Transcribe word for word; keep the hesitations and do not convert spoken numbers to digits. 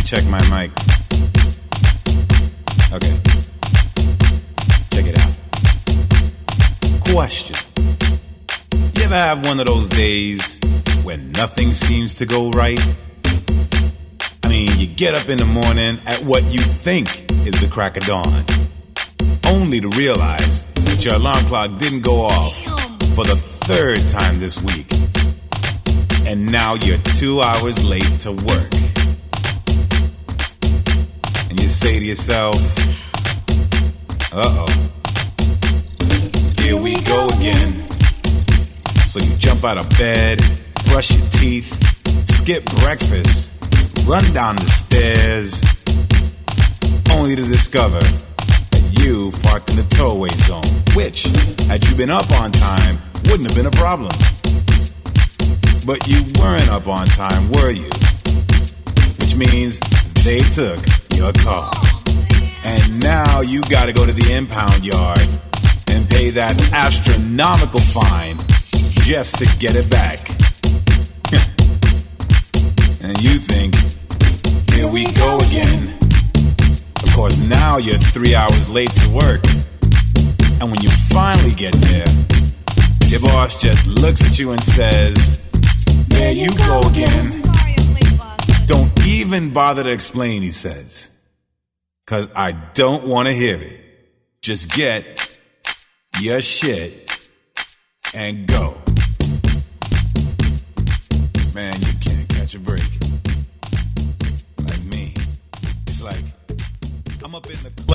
check my mic. Okay. Check it out. Question. You ever have one of those days when nothing seems to go right? I mean, you get up in the morning at what you think is the crack of dawn, only to realize that your alarm clock didn't go off for the third time this week. And now you're two hours late to work. And you say to yourself, uh-oh, here we go again. So you jump out of bed, brush your teeth, skip breakfast, run down the stairs, only to discover that you parked in the towaway zone, which, had you been up on time, wouldn't have been a problem. But you weren't up on time, were you? Which means they took your car. And now you gotta go to the impound yard and pay that astronomical fine just to get it back. And you think, here we go again. Of course, now you're three hours late to work. And when you finally get there, your boss just looks at you and says, there you go again. Sorry I'm late, boss. Don't even bother to explain, he says. Cause I don't want to hear it. Just get your shit and go. Man, you can't catch a break. Like me. It's like, I'm up in the club.